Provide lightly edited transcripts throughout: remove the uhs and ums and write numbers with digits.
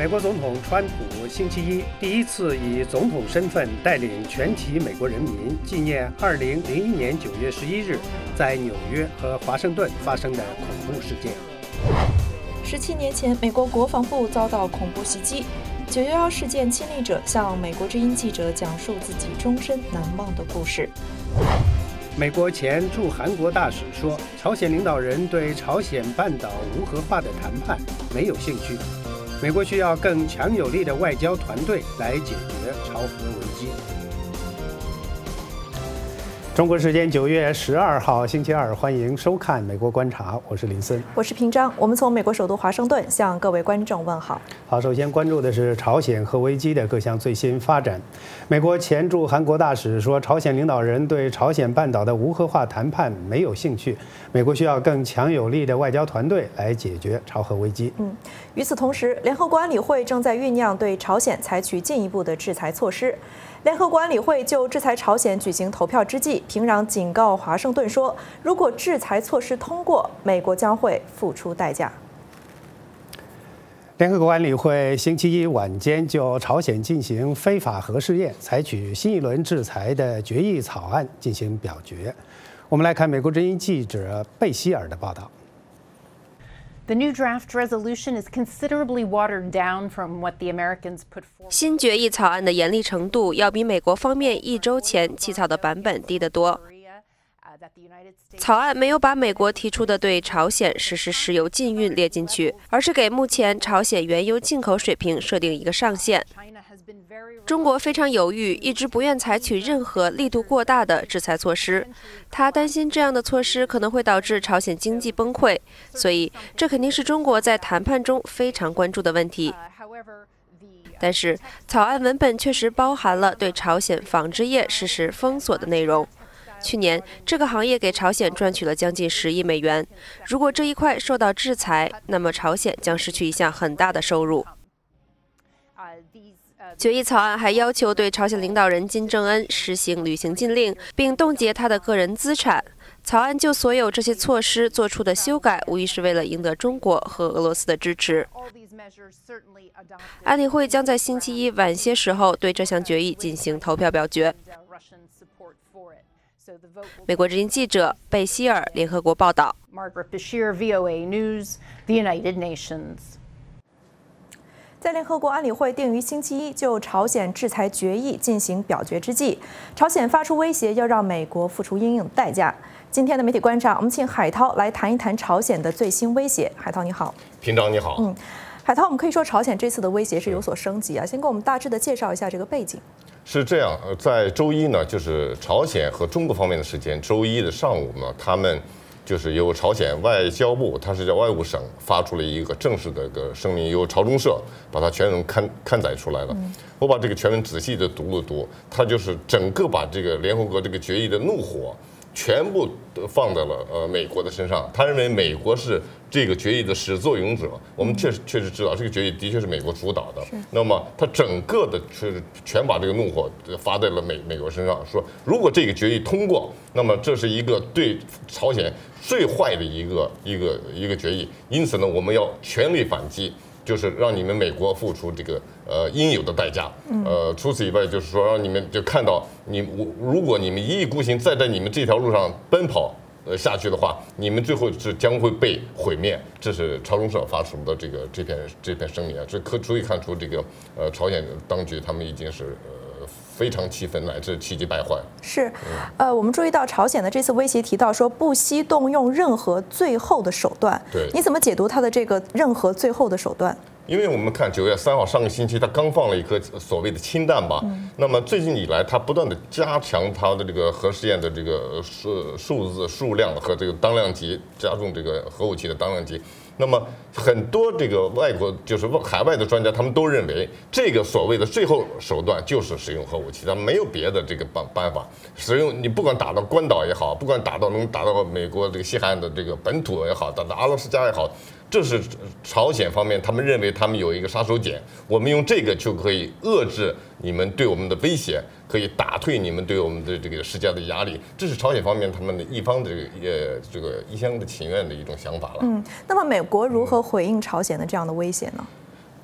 美国总统川普星期一第一次以总统身份带领全体美国人民纪念2001年9月11日在纽约和华盛顿发生的恐怖事件。 17年前，美国国防部遭到恐怖袭击。911事件亲历者向美国之音记者讲述自己终身难忘的故事。 美国前驻韩国大使说，朝鲜领导人对朝鲜半岛无核化的谈判没有兴趣。美国需要更强有力的外交团队来解决朝核危机。中国时间9月12号星期二，欢迎收看《美国观察》，我是林森， 我是平章。我们从美国首都华盛顿向各位观众问好。 好，首先关注的是朝鲜核危机的各项最新发展。美国前驻韩国大使说，朝鲜领导人对朝鲜半岛的无核化谈判没有兴趣，美国需要更强有力的外交团队来解决朝核危机。 与此同时，联合国安理会正在酝酿对朝鲜采取进一步的制裁措施。联合国安理会就制裁朝鲜举行投票之际，平壤警告华盛顿说，如果制裁措施通过，美国将会付出代价。 联合国安理会星期一晚间就朝鲜进行非法核试验、采取新一轮制裁的决议草案进行表决。我们来看美国之音记者贝希尔的报道。 The new draft resolution is considerably watered down from what the Americans put forward. 新决议草案的严厉程度要比美国方面1周前起草的版本低得多。草案没有把美国提出的对朝鲜实施石油禁运列进去，而是给目前朝鲜原油进口水平设定一个上限。中国非常犹豫，一直不愿采取任何力度过大的制裁措施。他担心这样的措施可能会导致朝鲜经济崩溃，所以这肯定是中国在谈判中非常关注的问题。但是草案文本确实包含了对朝鲜纺织业实施封锁的内容。去年，这个行业给朝鲜赚取了将近10亿美元。如果这一块受到制裁，那么朝鲜将失去一项很大的收入。决议草案还要求对朝鲜领导人金正恩实行旅行禁令，并冻结他的个人资产。草案就所有这些措施做出的修改，无疑是为了赢得中国和俄罗斯的支持。安理会将在星期一晚些时候对这项决议进行投票表决。美国之音记者贝希尔，联合国报道。 Margaret Bashir, VOA News, the United Nations. 在联合国安理会定于星期一就朝鲜制裁决议进行表决之际，朝鲜发出威胁，要让美国付出应有的代价。今天的媒体观察，我们请海涛来谈一谈朝鲜的最新威胁。海涛你好。 平章你好。 海涛，我们可以说朝鲜这次的威胁是有所升级啊，先给我们大致的介绍一下这个背景。 是这样，在周一呢，就是朝鲜和中国方面的时间，周一的上午呢，他们就是由朝鲜外交部，它是叫外务省，发出了一个正式的一个声明，由朝中社把它全文刊载出来了。我把这个全文仔细的读了读，它就是整个把这个联合国这个决议的怒火全部放在了美国的身上。他认为美国是这个决议的始作俑者。我们确实知道这个决议的确是美国主导的。那么他整个的全把这个怒火发在了美国身上，说如果这个决议通过，那么这是一个对朝鲜最坏的一个决议。因此呢，我们要全力反击。就是让你们美国付出这个应有的代价。除此以外，就是说让你们就看到如果你们一意孤行再在你们这条路上奔跑下去的话，你们最后是将会被毁灭。这是朝中社发出的这篇声明啊，这足以看出这个朝鲜当局他们已经是非常气愤乃至气急败坏。 是，我们注意到朝鲜的这次威胁提到说不惜动用任何最后的手段。 对， 你怎么解读他的这个任何最后的手段？ 因为我们看9月3号上个星期，他刚放了一颗所谓的氢弹吧。那么最近以来，他不断的加强他的这个核试验的这个数量和这个当量级，加重这个核武器的当量级。那么很多这个外国就是海外的专家，他们都认为这个所谓的最后手段就是使用核武器，他们没有别的这个办法。使用你不管打到关岛也好，不管能打到美国这个西海岸的这个本土也好，打到阿拉斯加也好，这是朝鲜方面他们认为他们有一个杀手锏，我们用这个就可以遏制你们对我们的威胁，可以打退你们对我们的这个施加的压力。这是朝鲜方面他们的一方的这个一厢的情愿的一种想法了。 那么美国如何回应朝鲜的这样的威胁呢？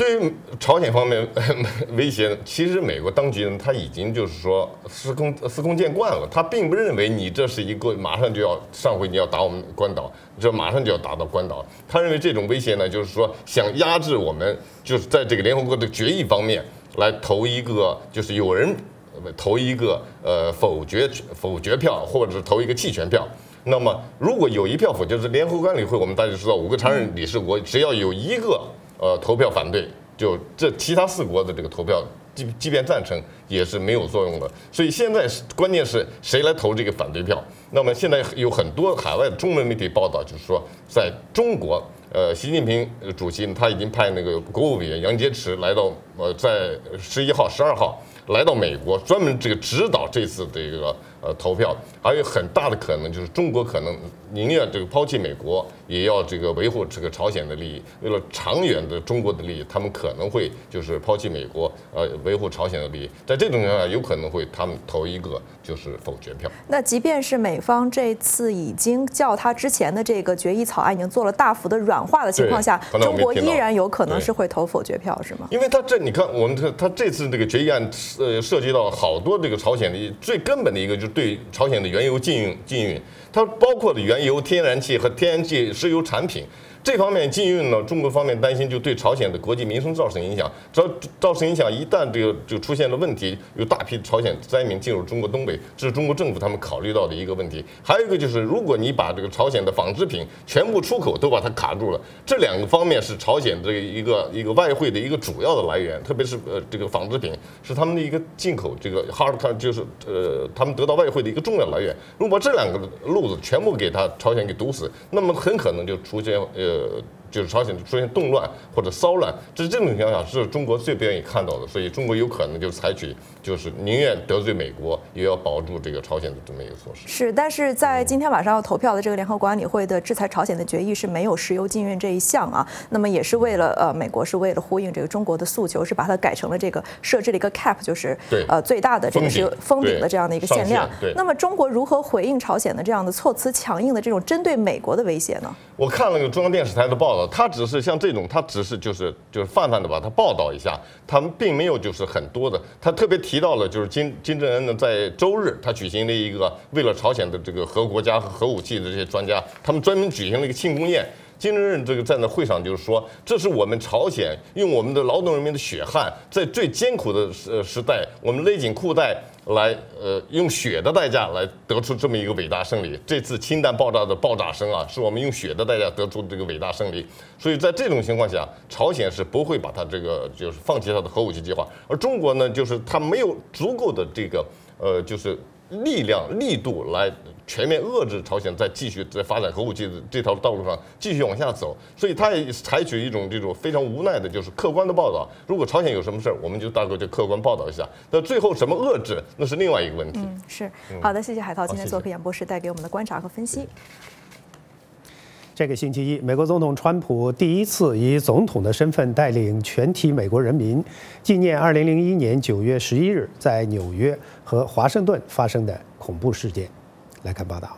对于朝鲜方面威胁，其实美国当局呢，他已经就是说司空见惯了，他并不认为你这是一个马上就要上回你要打我们关岛，这马上就要打到关岛，他认为这种威胁呢，就是说想压制我们，就是在这个联合国的决议方面来投一个，就是有人投一个否决票，或者是投一个弃权票。那么如果有一票否决，就是联合国安理会，我们大家知道5个常任理事国，只要有一个投票反对，就这其他4国的这个投票，即便赞成也是没有作用的。所以现在关键是谁来投这个反对票？那么现在有很多海外的中文媒体报道，就是说在中国，习近平主席他已经派那个国务委员杨洁篪来到在11号、12号来到美国，专门这个指导这次这个投票。还有很大的可能就是中国可能宁愿这个抛弃美国，也要这个维护这个朝鲜的利益。为了长远的中国的利益，他们可能会就是抛弃美国，维护朝鲜的利益。在这种情况下，有可能会他们投一个就是否决票。 那即便是美方这次已经较他之前的这个决议草案已经做了大幅的软化的情况下，中国依然有可能是会投否决票，是吗？ 因为你看他这次这个决议案涉及到好多这个朝鲜的最根本的一个，就是对朝鲜的原油禁运，它包括的原油、天然气和天然气石油产品。这方面禁运呢，中国方面担心就对朝鲜的国际民生造成影响，造成影响，一旦就出现了问题，有大批朝鲜灾民进入中国东北，这是中国政府他们考虑到的一个问题。还有一个就是，如果你把这个朝鲜的纺织品全部出口都把它卡住了，这2个方面是朝鲜这一个外汇的一个主要的来源，特别是这个纺织品是他们的一个进口这个 hard 就是他们得到外汇的一个重要来源。如果这2个路子全部给朝鲜给堵死，那么很可能就出现就是朝鲜出现动乱或者骚乱，这种情况下是中国最不愿意看到的，所以中国有可能就采取就是宁愿得罪美国，也要保住这个朝鲜的这么一个措施。 是，但是在今天晚上要投票的这个联合国安理会的制裁朝鲜的决议是没有石油禁运这一项啊，那么也是为了美国是为了呼应这个中国的诉求，是把它改成了这个设置了一个 cap， 就是最大的这个是封顶的这样的一个限量。那么中国如何回应朝鲜的这样的措辞强硬的这种针对美国的威胁呢？ 我看了个中央电视台的报道，他只是像这种，他只是就是泛泛的把它报道一下，他们并没有就是很多的。他特别提到了就是金正恩呢在周日他举行了一个为了朝鲜的这个核国家和核武器的这些专家，他们专门举行了一个庆功宴。金正恩这个在那会上就是说，这是我们朝鲜用我们的劳动人民的血汗，在最艰苦的时代，我们勒紧裤带来用血的代价来得出这么一个伟大胜利。这次氢弹爆炸的爆炸声啊，是我们用血的代价得出这个伟大胜利。所以在这种情况下，朝鲜是不会把它这个就是放弃它的核武器计划，而中国呢，就是它没有足够的这个就是力度来全面遏制朝鲜再继续在发展核武器的这条道路上继续往下走，所以他也采取一种这种非常无奈的，就是客观的报道。如果朝鲜有什么事儿，我们就大概就客观报道一下。那最后什么遏制，那是另外一个问题。 是好的，谢谢海涛今天做客演播室带给我们的观察和分析。 这个星期一，美国总统川普第一次以总统的身份带领全体美国人民纪念2001年9月11日在纽约和华盛顿发生的恐怖事件。来看报道。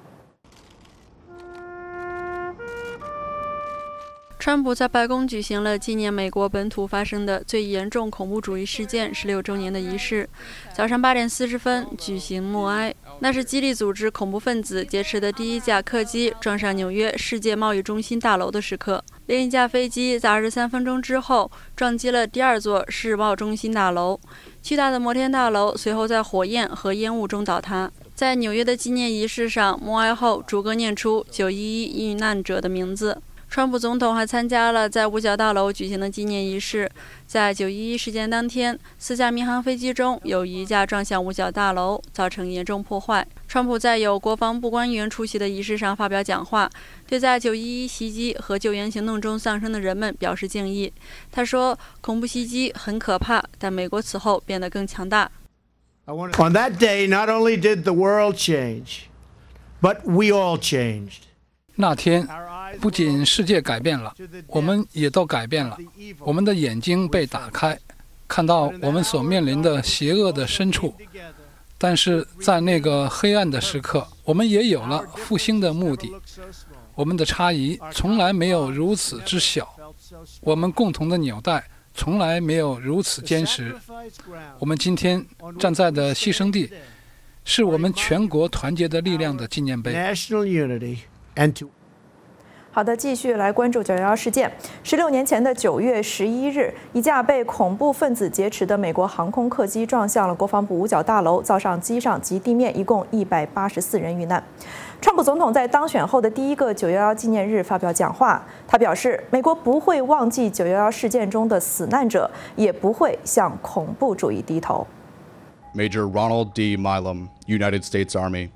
川普在白宫举行了纪念美国本土发生的最严重恐怖主义事件16周年的仪式。早上8点40分举行默哀，那是基地组织恐怖分子劫持的第一架客机撞上纽约世界贸易中心大楼的时刻。另一架飞机在23分钟之后撞击了第2座世贸中心大楼，巨大的摩天大楼随后在火焰和烟雾中倒塌。在纽约的纪念仪式上，默哀后逐个念出911遇难者的名字。川普总统还参加了在五角大楼举行的纪念仪式。在911事件当天，4架民航飞机中有1架撞向五角大楼，造成严重破坏。川普在有国防部官员出席的仪式上发表讲话，对在911袭击和救援行动中丧生的人们表示敬意。他说，恐怖袭击很可怕，但美国此后变得更强大。 On that day, not only did the world change, but we all changed. 那天，不仅世界改变了，我们也都改变了。我们的眼睛被打开，看到我们所面临的邪恶的深处。但是在那个黑暗的时刻，我们也有了复兴的目的。我们的差异从来没有如此之小，我们共同的纽带从来没有如此坚实。我们今天站在的牺牲地，是我们全国团结的力量的纪念碑。 好的，继续来关注911事件。16年前的9月11日，一架被恐怖分子劫持的美国航空客机撞向了国防部五角大楼，造成机上及地面一共184人遇难。川普总统在当选后的第一个911纪念日发表讲话，他表示，美国不会忘记911事件中的死难者，也不会向恐怖主义低头。 Major Ronald D. Milam, United States Army。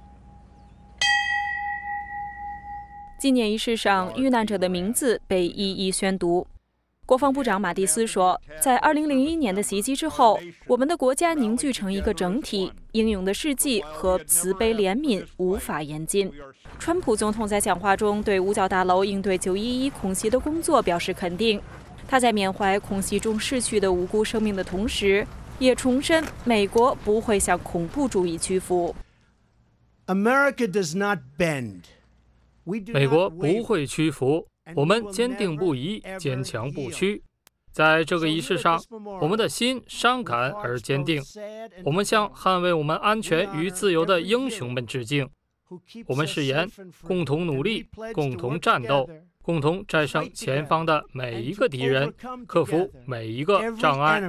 纪念仪式上，遇难者的名字被一一宣读。国防部长马蒂斯说，在2001年的袭击之后，我们的国家凝聚成一个整体，英勇的事迹和慈悲怜悯无法言尽。川普总统在讲话中对五角大楼应对911空袭的工作表示肯定。他在缅怀空袭中逝去的无辜生命的同时，也重申美国不会向恐怖主义屈服。 America does not bend。 美国不会屈服，我们坚定不移，坚强不屈。在这个仪式上，我们的心伤感而坚定。我们向捍卫我们安全与自由的英雄们致敬。我们誓言共同努力，共同战斗，共同战胜前方的每一个敌人，克服每一个障碍。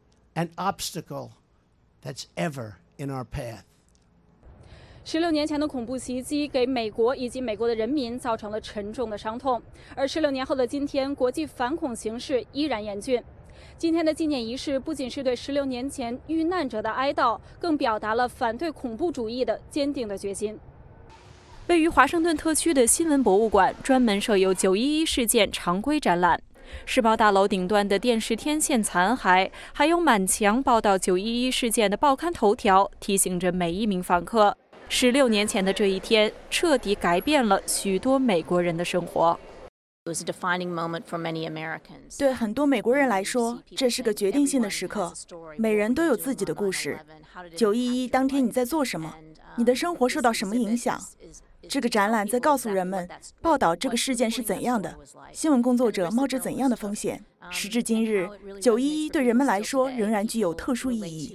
16年前的恐怖袭击给美国以及美国的人民造成了沉重的伤痛，而16年后的今天，国际反恐形势依然严峻。今天的纪念仪式不仅是对16年前遇难者的哀悼，更表达了反对恐怖主义的坚定的决心。 位于华盛顿特区的新闻博物馆专门设有911事件常规展览。世贸大楼顶端的电视天线残骸，还有满墙报道911事件的报刊头条，提醒着每一名访客。16年前的这一天，彻底改变了许多美国人的生活。 对很多美国人来说，这是个决定性的时刻。每人都有自己的故事。911当天你在做什么？你的生活受到什么影响？这个展览在告诉人们，报道这个事件是怎样的，新闻工作者冒着怎样的风险。时至今日，911对人们来说仍然具有特殊意义。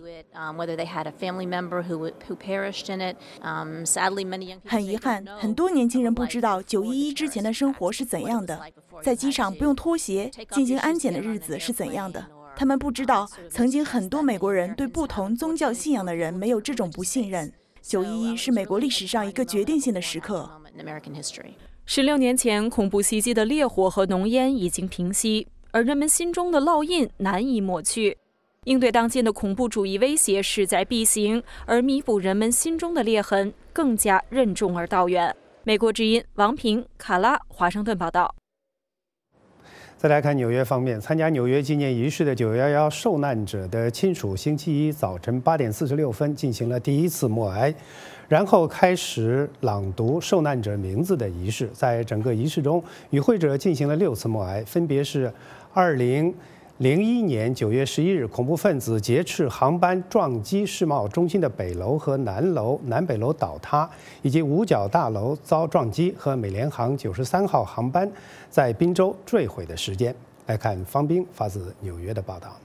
很遗憾，很多年轻人不知道911之前的生活是怎样的，在机场不用脱鞋进行安检的日子是怎样的。他们不知道，曾经很多美国人对不同宗教信仰的人没有这种不信任。911是美国历史上一个决定性的时刻。 16年前，恐怖袭击的烈火和浓烟已经平息，而人们心中的烙印难以抹去。应对当今的恐怖主义威胁势在必行，而弥补人们心中的裂痕更加任重而道远。美国之音王平、卡拉，华盛顿报道。 再来看纽约方面，参加纽约纪念仪式的911受难者的亲属，星期一早晨8点46分进行了第一次默哀，然后开始朗读受难者名字的仪式。在整个仪式中，与会者进行了6次默哀，分别是2001年9月11日恐怖分子劫持航班撞击世贸中心的北楼和南北楼倒塌，以及五角大楼遭撞击和美联航93号航班在宾州坠毁的时间。来看方斌发自纽约的报道。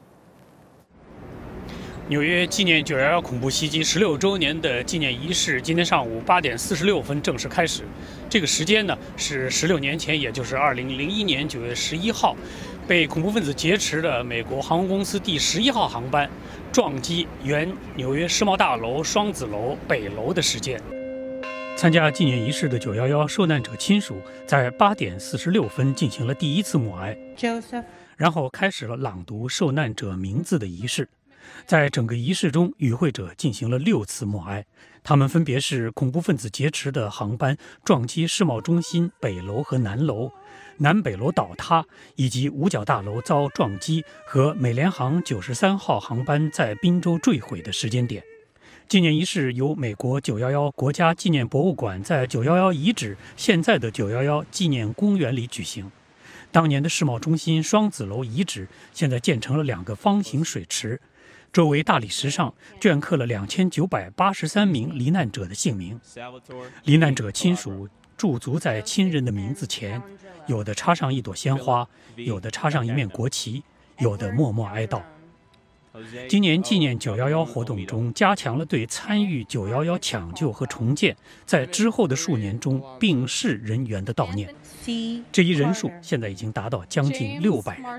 纽约纪念911恐怖袭击16周年的纪念仪式今天上午8点46分正式开始。这个时间呢是16年前，也就是2001年9月11号，被恐怖分子劫持的美国航空公司第11号航班撞击原纽约世贸大楼双子楼北楼的事件。参加纪念仪式的911受难者亲属在8点46分进行了第一次默哀，然后开始了朗读受难者名字的仪式。在整个仪式中，与会者进行了6次默哀，他们分别是恐怖分子劫持的航班撞击世贸中心北楼和南楼，南北楼倒塌，以及五角大楼遭撞击和美联航93号航班在宾州坠毁的时间点。纪念仪式由美国911国家纪念博物馆在911遗址现在的911纪念公园里举行。当年的世贸中心双子楼遗址现在建成了2个方形水池，周围大理石上镌刻了2983名罹难者的姓名。罹难者亲属驻足在亲人的名字前，有的插上一朵鲜花，有的插上一面国旗， 有的默默哀悼。今年纪念911活动中，加强了对参与911抢救和重建在之后的数年中病逝人员的悼念。这一人数现在已经达到将近600人。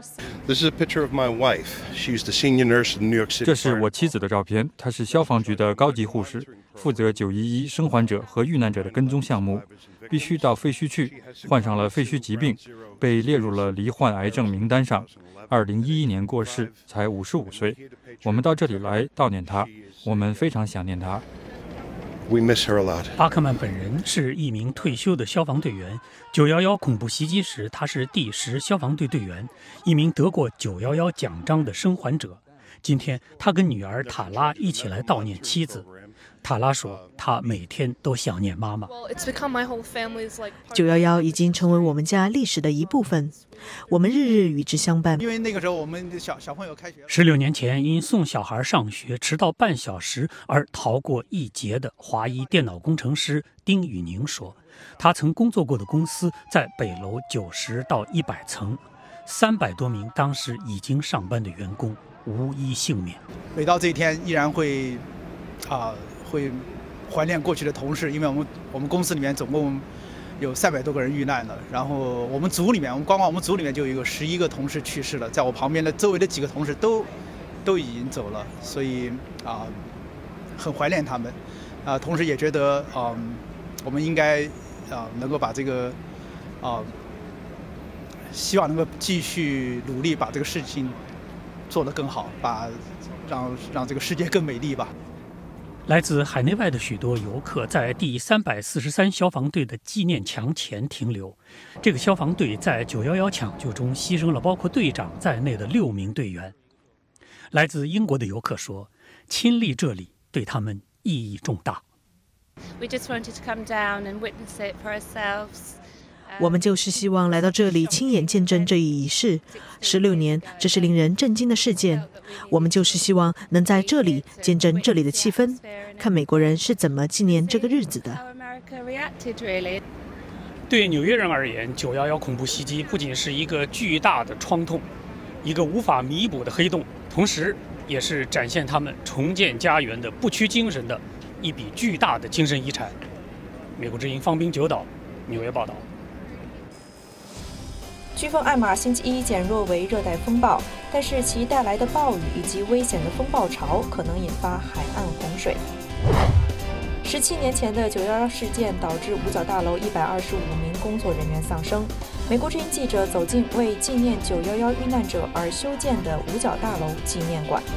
这是我妻子的照片，她是消防局的高级护士，负责911生还者和遇难者的跟踪项目。必须到废墟去，患上了废墟疾病，被列入了罹患癌症名单上。2011年过世，才55岁。我们到这里来悼念她，我们非常想念她。 巴克曼本人是一名退休的消防队员。911恐怖袭击时，他是第10消防队队员，一名得过911奖章的生还者。今天，他跟女儿塔拉一起来悼念妻子。塔拉说，他每天都想念妈妈。 911已经成为我们家历史的一部分，我们日日与之相伴。 因为那个时候我们小朋友开学 16年前，因送小孩上学迟到半小时而逃过一劫的华裔电脑工程师丁宇宁说，他曾工作过的公司在北楼90到100层，300多名当时已经上班的员工无一幸免。 每到这一天，依然会怀念过去的同事，因为我们公司里面总共有300多个人遇难了，然后我们组里面，光我们组里面就有11个同事去世了，在我旁边的周围的几个同事都已经走了，所以很怀念他们，同时也觉得我们应该能够把这个希望能够继续努力把这个事情做得更好，让这个世界更美丽吧。 来自海内外的许多游客在第343消防队的纪念墙前停留。这个消防队在911抢救中牺牲了包括队长在内的6名队员。来自英国的游客说，亲历这里对他们意义重大。 我们就是希望来到这里亲眼见证这一仪式。16年，这是令人震惊的事件。我们就是希望能在这里见证这里的气氛，看美国人是怎么纪念这个日子的。 对纽约人而言，911恐怖袭击不仅是一个巨大的创痛，一个无法弥补的黑洞，同时也是展现他们重建家园的不屈精神的一笔巨大的精神遗产。美国之音方斌九岛，纽约报道。 飓风艾玛星期一减弱为热带风暴，但是其带来的暴雨以及危险的风暴潮可能引发海岸洪水。17年前的911事件导致五角大楼125名工作人员丧生。美国之音记者走进为纪念911遇难者而修建的五角大楼纪念馆。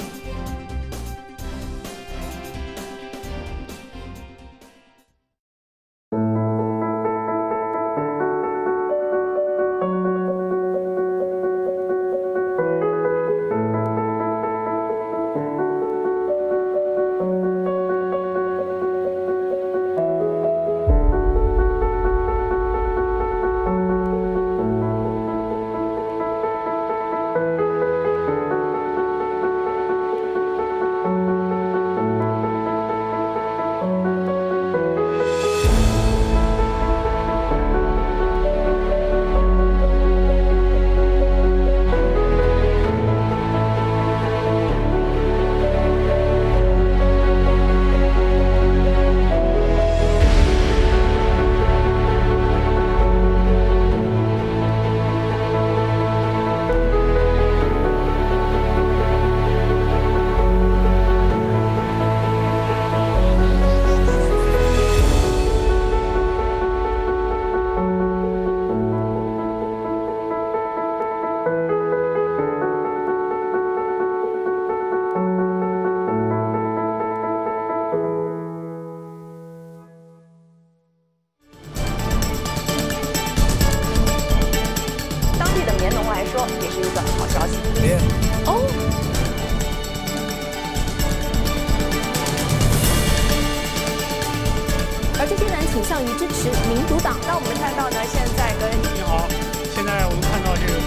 而这些人倾向于支持民主党。那我们看到呢，现在跟你好，现在我们看到这个。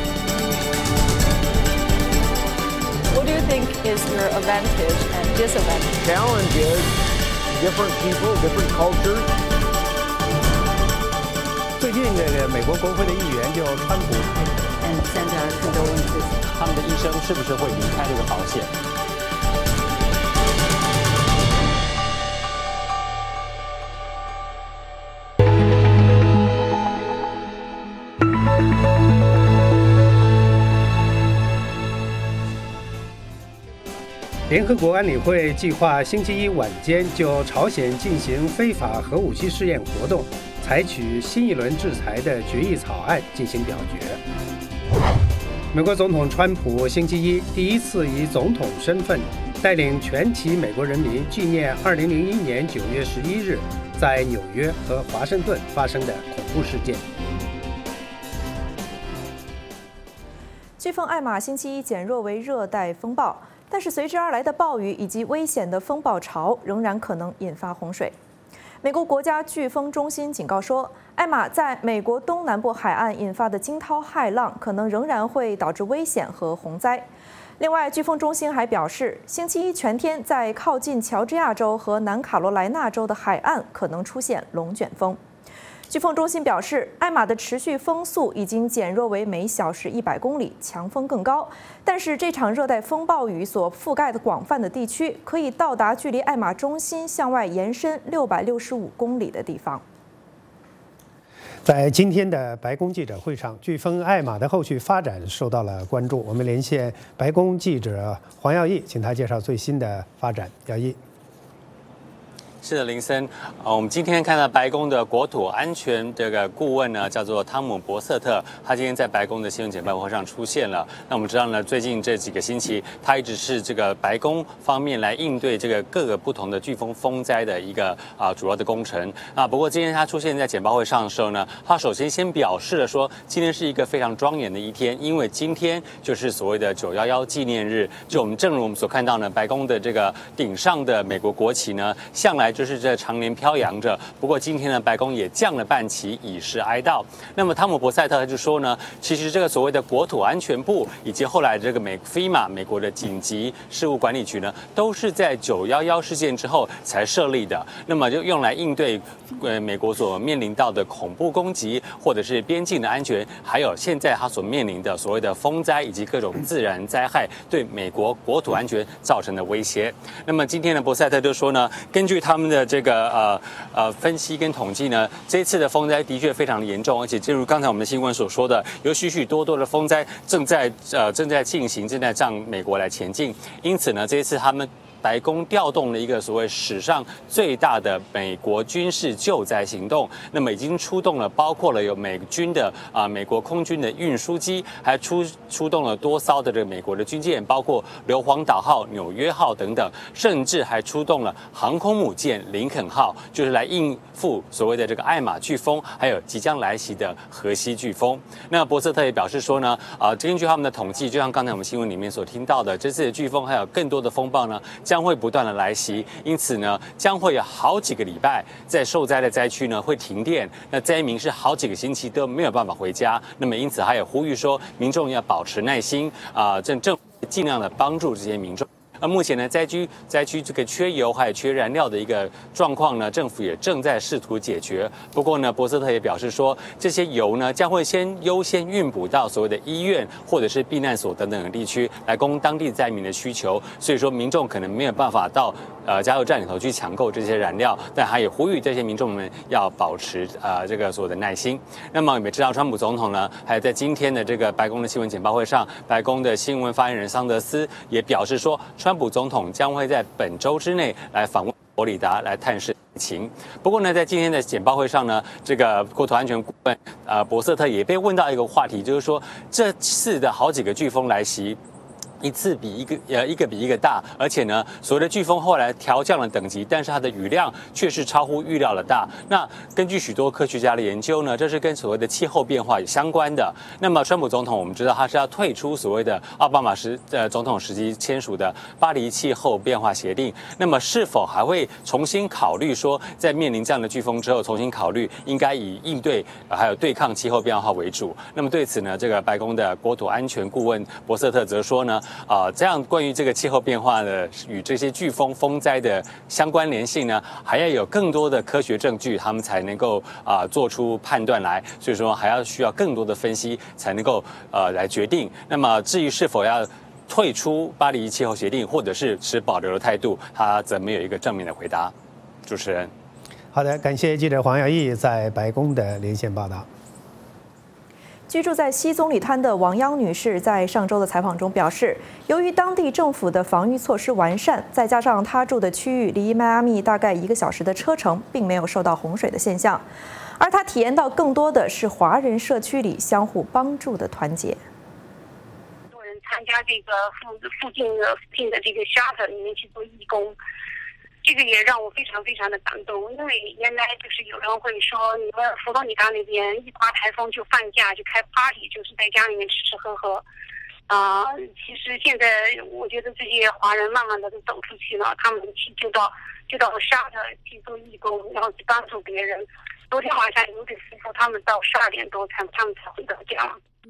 What do you think is your advantage and disadvantage? Challenge is different people, different cultures. 最近这个美国国会的议员就川普 and send our condolences. 他们的医生是不是会离开这个保险。 联合国安理会计划星期一晚间就朝鲜进行非法核武器试验活动，采取新一轮制裁的决议草案进行表决。美国总统川普星期一第一次以总统身份带领全体美国人民纪念2001年9月11日在纽约和华盛顿发生的恐怖事件。 飓风艾玛星期一减弱为热带风暴，但是随之而来的暴雨以及危险的风暴潮仍然可能引发洪水。美国国家飓风中心警告说，艾玛在美国东南部海岸引发的惊涛骇浪可能仍然会导致危险和洪灾。另外，飓风中心还表示，星期一全天在靠近乔治亚州和南卡罗来纳州的海岸可能出现龙卷风。飓风中心表示，艾玛的持续风速已经减弱为每小时100公里，强风更高。但是这场热带风暴雨所覆盖的广泛的地区，可以到达距离艾玛中心向外延伸665公里的地方。 在今天的白宫记者会上，飓风艾玛的后续发展受到了关注。我们连线白宫记者黄耀义，请他介绍最新的发展。耀义。 是的，林森，我们今天看到白宫的国土安全这个顾问呢，叫做汤姆·伯瑟特，他今天在白宫的新闻简报会上出现了。那我们知道呢，最近这几个星期，他一直是这个白宫方面来应对这个各个不同的飓风风灾的一个主要的工程啊。不过今天他出现在简报会上的时候呢，他首先先表示了说，今天是一个非常庄严的一天，因为今天就是所谓的911纪念日。就我们正如我们所看到呢，白宫的这个顶上的美国国旗呢，向来就是这常年飘扬着。不过今天呢，白宫也降了半旗，以示哀悼。那么汤姆·伯塞特就说呢，其实这个所谓的国土安全部以及后来这个FEMA 美国的紧急事务管理局呢，都是在911事件之后才设立的。那么就用来应对美国所面临到的恐怖攻击，或者是边境的安全，还有现在他所面临的所谓的风灾以及各种自然灾害对美国国土安全造成的威胁。那么今天的伯塞特就说呢，根据他们的这个分析跟统计呢，这一次的风灾的确非常的严重，而且正如刚才我们的新闻所说的，有许许多多的风灾正在进行，正在向美国来前进。因此呢，这一次他们白宫调动了一个所谓史上最大的美国军事救灾行动，那么已经出动了包括了有美军的美国空军的运输机，还出动了多艘的这个美国的军舰，包括硫磺岛号、纽约号等等，甚至还出动了航空母舰林肯号，就是来应付所谓的这个艾玛飓风，还有即将来袭的荷西飓风。那伯瑟特也表示说呢，根据他们的统计，就像刚才我们新闻里面所听到的，这次的飓风还有更多的风暴呢，将会不断的来袭，因此呢，将会有好几个礼拜在受灾的灾区呢会停电，那灾民是好几个星期都没有办法回家。那么因此还有呼吁说，民众要保持耐心政府尽量的帮助这些民众。目前呢，灾区这个缺油还有缺燃料的一个状况呢，政府也正在试图解决。不过呢，伯瑟特也表示说，这些油呢将会优先运补到所谓的医院或者是避难所等等的地区，来供当地灾民的需求。所以说，民众可能没有办法到加油站里头去抢购这些燃料，但他也呼吁这些民众们要保持这个所有的耐心。那么我们也知道，川普总统呢，还有在今天的这个白宫的新闻简报会上，白宫的新闻发言人桑德斯也表示说，川普总统将会在本周之内来访问佛罗里达来探视疫情。不过呢，在今天的简报会上呢，这个国土安全顾问伯瑟特也被问到一个话题，就是说这次的好几个飓风来袭，一次比一个比一个大，而且呢，所谓的飓风后来调降了等级，但是它的雨量却是超乎预料的大。那根据许多科学家的研究呢，这是跟所谓的气候变化有相关的。那么，川普总统我们知道他是要退出所谓的奥巴马总统时期签署的巴黎气候变化协定。那么，是否还会重新考虑说，在面临这样的飓风之后，重新考虑应该以应对还有对抗气候变化为主？那么对此呢，这个白宫的国土安全顾问伯瑟特则说呢， 这样关于这个气候变化的与这些飓风风灾的相关联性呢，还要有更多的科学证据，他们才能够做出判断来。所以说还要需要更多的分析才能够来决定。那么至于是否要退出巴黎气候协定，或者是持保留的态度，他则没有一个正面的回答。主持人， 好的，感谢记者黄耀义在白宫的连线报道。 居住在西总理滩的王央女士在上周的采访中表示，由于当地政府的防御措施完善，再加上她住的区域离迈阿密大概1个小时的车程，并没有受到洪水的现象。而她体验到更多的是华人社区里相互帮助的团结。 很多人参加这个附近的这个 shelter 里面去做义工。这个也让我非常非常的感动，因为原来就是有人会说，你们佛罗里达那边一刮台风就放假就开 party， 就是在家里面吃吃喝喝。其实现在我觉得这些华人慢慢的都走出去了，他们就到shelter去做义工，然后去帮助别人。昨天晚上有的师傅他们到12点多他们才回到家。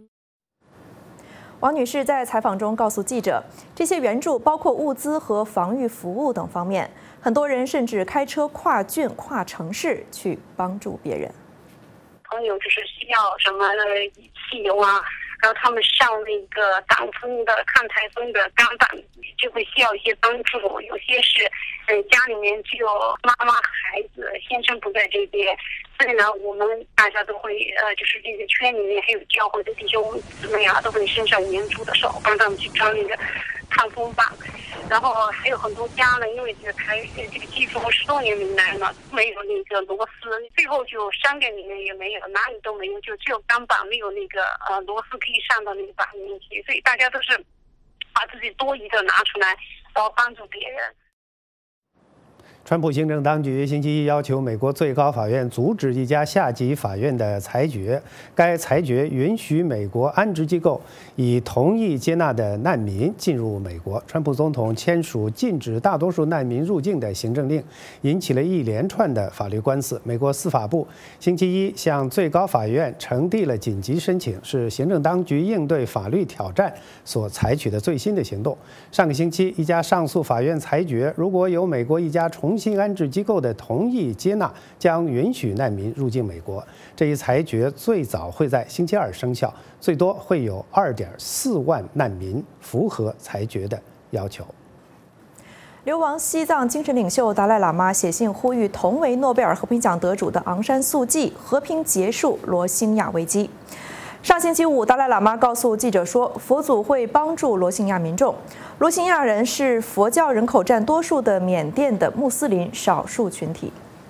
王女士在采访中告诉记者，这些援助包括物资和防御服务等方面，很多人甚至开车跨郡、跨城市去帮助别人。 朋友就是需要什么汽油啊，然后他们上那个挡风的、抗台风的钢板，就会需要一些帮助。有些是家里面只有妈妈、孩子，先生不在这边，所以呢，我们大家都会就是这个圈里面还有教会的弟兄姊妹啊，都会伸上援助的手，帮他们去装那个抗风棒。然后还有很多家呢，因为这个飓风10多年没来了，没有那个螺丝，最后就商店里面也没有，哪里都没有，就只有钢板，没有那个螺丝可以上到那个板里面去，所以大家都是把自己多余的拿出来，然后帮助别人。 川普行政当局星期一要求美国最高法院阻止一家下级法院的裁决，该裁决允许美国安置机构以同意接纳的难民进入美国。川普总统签署禁止大多数难民入境的行政令，引起了一连串的法律官司。美国司法部星期一向最高法院呈递了紧急申请，是行政当局应对法律挑战所采取的最新的行动。上个星期，一家上诉法院裁决，如果有美国一家重新安置机构的同意接纳，将允许难民入境美国。这一裁决最早会在星期二生效，最多会有2.4万难民符合裁决的要求。 流亡西藏精神领袖达赖喇嘛写信呼吁同为诺贝尔和平奖得主的昂山素季和平结束罗兴亚危机。上星期五，达赖喇嘛告诉记者说，佛祖会帮助罗兴亚民众。罗兴亚人是佛教人口占多数的缅甸的穆斯林少数群体。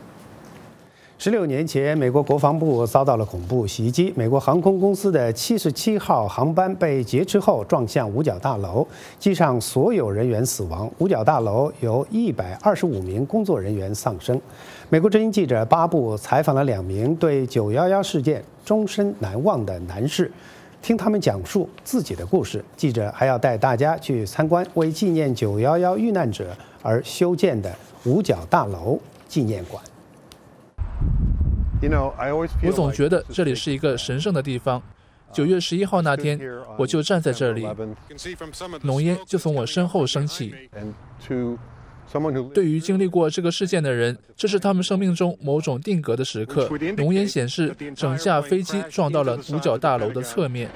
16年前，美国国防部遭到了恐怖袭击，美国航空公司的77号航班被劫持后撞向五角大楼，机上所有人员死亡，五角大楼有125名工作人员丧生。美国之音记者巴布采访了2名对911事件终身难忘的男士，听他们讲述自己的故事。记者还要带大家去参观为纪念911遇难者而修建的五角大楼纪念馆。 我总觉得这里是一个神圣的地方。9月11号那天，我就站在这里，浓烟就从我身后升起。对于经历过这个事件的人，这是他们生命中某种定格的时刻。浓烟显示，整架飞机撞到了五角大楼的侧面。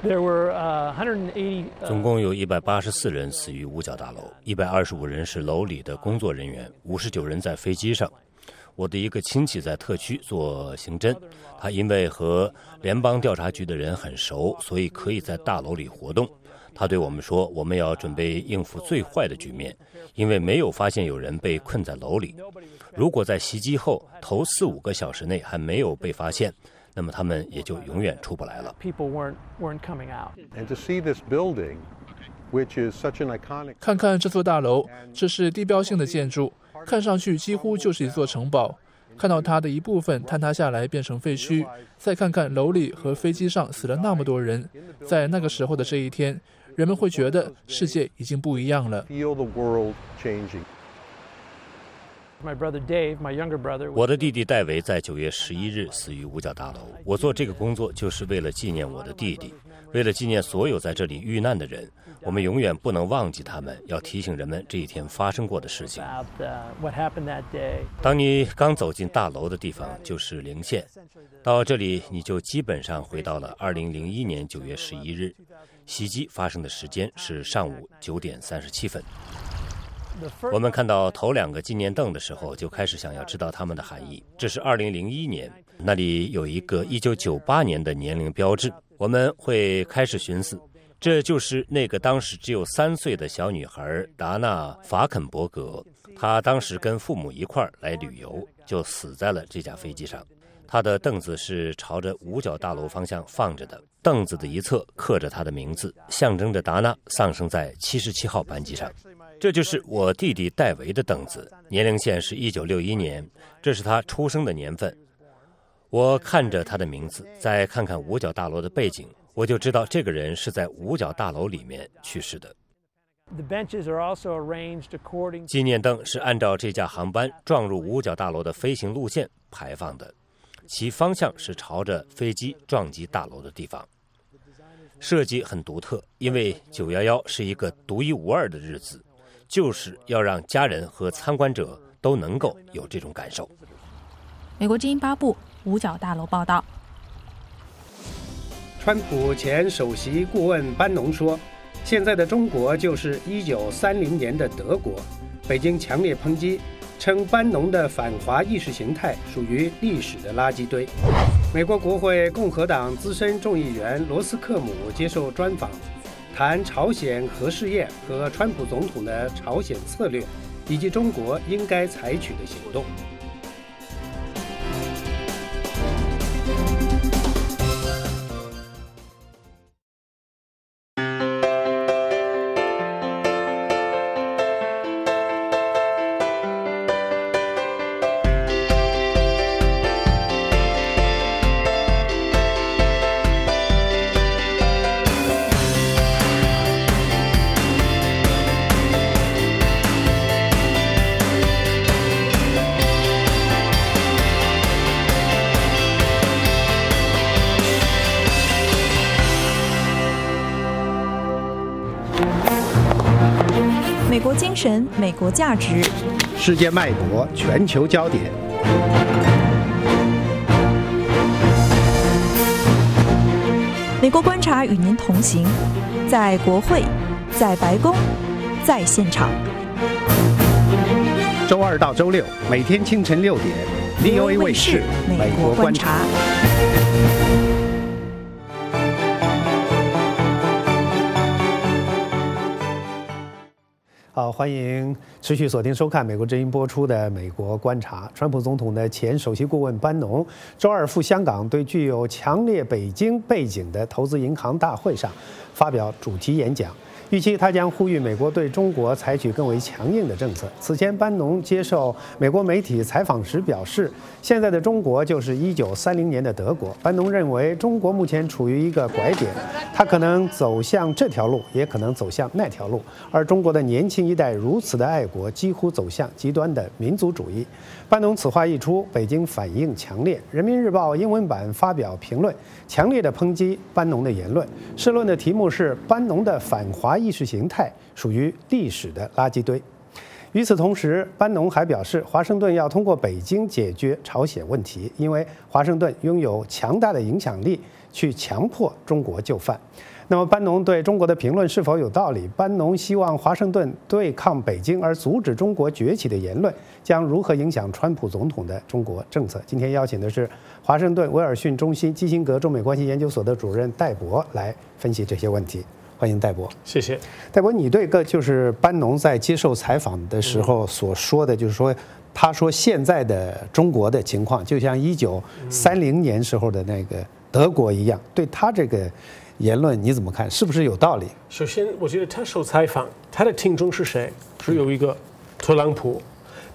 总共有184人死于五角大楼，125人是楼里的工作人员，59人在飞机上。我的一个亲戚在特区做刑侦，他因为和联邦调查局的人很熟，所以可以在大楼里活动。他对我们说，我们要准备应付最坏的局面，因为没有发现有人被困在楼里。如果在袭击后头4-5个小时内还没有被发现，那么他们也就永远出不来了。 看看这座大楼，这是地标性的建筑，看上去几乎就是一座城堡。看到它的一部分坍塌下来变成废墟，再看看楼里和飞机上死了那么多人，在那个时候的这一天，人们会觉得世界已经不一样了。 我的弟弟戴维在9月11日死于五角大楼。我做这个工作就是为了纪念我的弟弟，为了纪念所有在这里遇难的人。我们永远不能忘记他们，要提醒人们这一天发生过的事情。当你刚走进大楼的地方就是零线，到这里你就基本上回到了2001年9月11日。袭击发生的时间是上午9点37分。我们看到头2个纪念凳的时候，就开始想要知道它们的含义。这是2001年，那里有一个1998年的年龄标志。我们会开始寻思，这就是那个当时只有3岁的小女孩达纳·法肯伯格。她当时跟父母一块儿来旅游，就死在了这架飞机上。她的凳子是朝着五角大楼方向放着的，凳子的一侧刻着她的名字，象征着达纳丧生在77号班机上。这就是我弟弟戴维的凳子，年龄线是1961年，这是他出生的年份。我看着他的名字，再看看五角大楼的背景，我就知道这个人是在五角大楼里面去世的。纪念凳是按照这架航班撞入五角大楼的飞行路线排放的，其方向是朝着飞机撞击大楼的地方。设计很独特，因为911是一个独一无二的日子，就是要让家人和参观者都能够有这种感受。 美国之音8部五角大楼报道。 川普前首席顾问班农说，现在的中国就是1930年的德国。北京强烈抨击，称班农的反华意识形态属于历史的垃圾堆。美国国会共和党资深众议员罗斯克姆接受专访，谈朝鲜核试验和川普总统的朝鲜策略，以及中国应该采取的行动。 美国精神，美国价值， 世界脉搏，全球焦点。 美国观察与您同行，在国会，在白宫，在现场。 周2到周6，每天清晨6点 ，VOA 卫视《美国观察》。好，欢迎持续锁定收看美国之音播出的《美国观察》。川普总统的前首席顾问班农周2赴香港，对具有强烈北京背景的投资银行大会上发表主题演讲。预期他将呼吁美国对中国采取更为强硬的政策。此前，班农接受美国媒体采访时表示，现在的中国就是1930年的德国。班农认为，中国目前处于一个拐点，他可能走向这条路，也可能走向那条路。而中国的年轻一代如此的爱国，几乎走向极端的民族主义。班农此话一出，北京反应强烈。人民日报英文版发表评论，强烈的抨击班农的言论。社论的题目是“班农的反华意识形态属于历史的垃圾堆”。与此同时，班农还表示，华盛顿要通过北京解决朝鲜问题，因为华盛顿拥有强大的影响力去强迫中国就范。那么，班农对中国的评论是否有道理？班农希望华盛顿对抗北京而阻止中国崛起的言论，将如何影响川普总统的中国政策？今天邀请的是华盛顿威尔逊中心基辛格中美关系研究所的主任戴博来分析这些问题。欢迎戴博。 谢谢。 戴博，你对就是班农在接受采访的时候所说的，就是说，他说现在的中国的情况就像1930年时候的那个德国一样，对他这个言论你怎么看？是不是有道理？ 首先，我觉得他受采访，他的听众是谁？是有一个特朗普。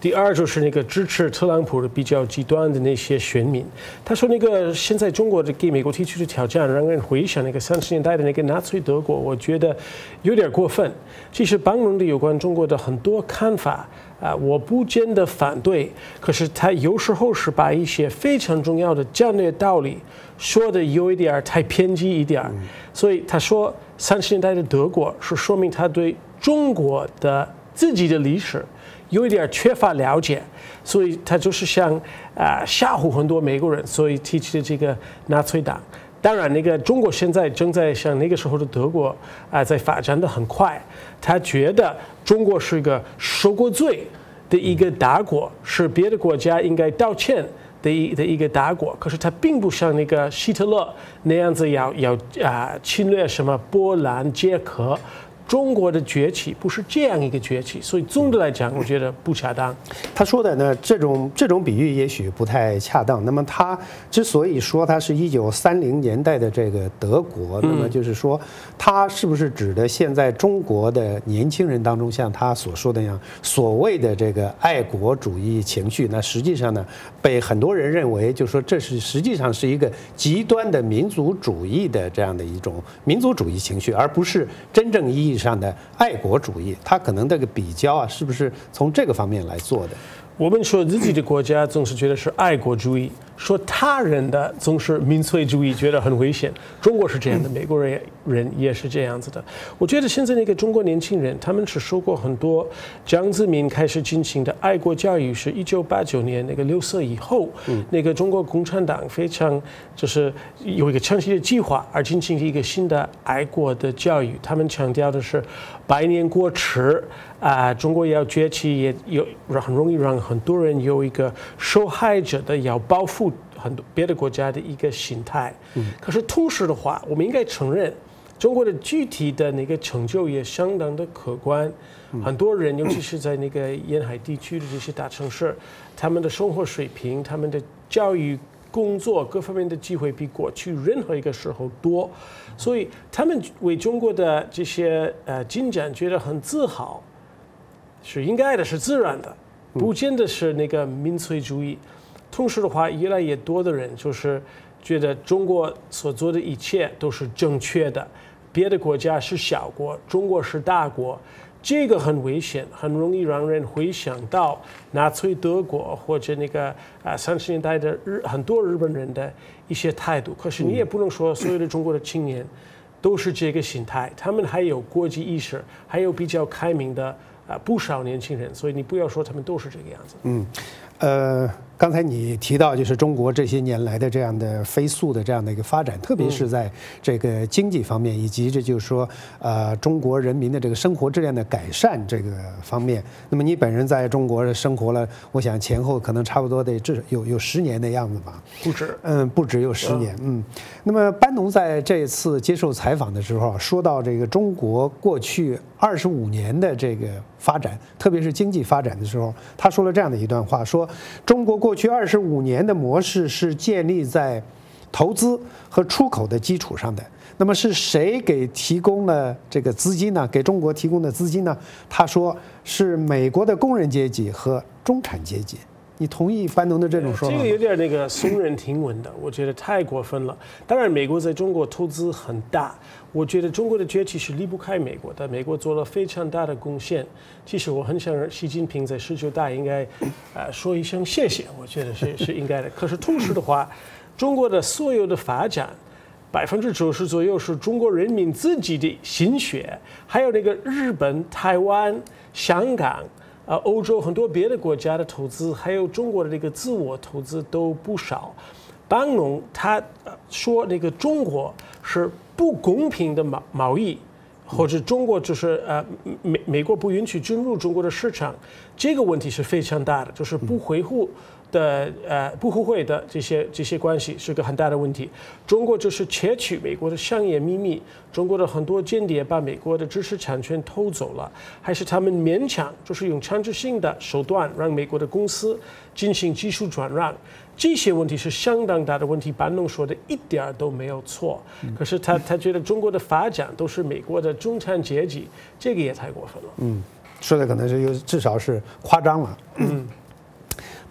第二就是那个支持特朗普的比较极端的那些选民。他说那个现在中国的给美国提出的挑战，让人回想那个30年代的那个纳粹德国，我觉得有点过分。其实邦农的有关中国的很多看法我不见得反对，可是他有时候是把一些非常重要的战略道理说的有一点太偏激一点，所以他说30年代的德国是说明他对中国的自己的历史有一点缺乏了解，所以他就是想吓唬很多美国人，所以提起了这个纳粹党。当然，那个中国现在正在像那个时候的德国在发展的很快。他觉得中国是一个受过罪的一个大国，是别的国家应该道歉的一个大国。可是他并不像那个希特勒那样子要侵略什么波兰、捷克。中国的崛起不是这样一个崛起，所以总的来讲，我觉得不恰当。 他说的呢，这种比喻也许不太恰当。那么他之所以说他是1930年代的这个德国，那么就是说，他是不是指的现在中国的年轻人当中，像他所说的那样，所谓的这个爱国主义情绪？那实际上呢，被很多人认为，就是说这是实际上是一个极端的民族主义的这样的一种民族主义情绪，而不是真正意义上的爱国主义。他可能这个比较是不是从这个方面来做的？ 我们说自己的国家总是觉得是爱国主义，说他人的总是民粹主义，觉得很危险。中国是这样的，美国人也是这样子的。我觉得现在那个中国年轻人，他们是受过很多江泽民开始进行的爱国教育，是1989年那个6色以后，那个中国共产党非常就是有一个长期的计划，而进行一个新的爱国的教育。他们强调的是百年过迟。中国要崛起，也有很容易让很多人有一个受害者的要报复很多别的国家的一个心态。可是同时的话，我们应该承认，中国的具体的那个成就也相当的可观。很多人，尤其是在那个沿海地区的这些大城市，他们的生活水平、他们的教育、工作各方面的机会比过去任何一个时候多，所以他们为中国的这些进展觉得很自豪。是应该的，是自然的，不见得是那个民粹主义。同时的话，越来越多的人就是觉得中国所做的一切都是正确的，别的国家是小国，中国是大国，这个很危险，很容易让人回想到纳粹德国或者那个30年代的很多日本人的一些态度。可是你也不能说所有的中国的青年都是这个心态，他们还有国际意识，还有比较开明的。不少年轻人，所以你不要说他们都是这个样子。 刚才你提到就是中国这些年来的这样的飞速的这样的一个发展，特别是在这个经济方面，以及这就是说中国人民的这个生活质量的改善这个方面。那么你本人在中国生活了，我想前后可能差不多得至少有10年的样子吧？ 不止， 不止有10年。那么班农在这次接受采访的时候说到这个中国过去25年的这个发展，特别是经济发展的时候，他说了这样的一段话，说中国过去25年的模式是建立在投资和出口的基础上的。那么是谁给提供了这个资金呢？给中国提供的资金呢？他说是美国的工人阶级和中产阶级。你同意班农的这种说法吗？ 这个有点那个耸人听闻的，我觉得太过分了。当然，美国在中国投资很大，我觉得中国的崛起是离不开美国的。美国做了非常大的贡献。其实我很想让习近平在19大应该说一声谢谢，我觉得是应该的。可是同时的话，中国的所有的发展90%左右是中国人民自己的心血，还有那个日本、台湾、香港。欧洲很多别的国家的投资，还有中国的这个自我投资都不少。班农他说那个中国是不公平的贸易，或者中国就是美国不允许进入中国的市场，这个问题是非常大的，就是不互惠的这些关系是个很大的问题。中国就是窃取美国的商业秘密，中国的很多间谍把美国的知识产权偷走了，还是他们勉强就是用强制性的手段让美国的公司进行技术转让，这些问题是相当大的问题。班农说的一点都没有错，可是他觉得中国的发展都是美国的中产阶级，这个也太过分了。 说的可能是至少是夸张了。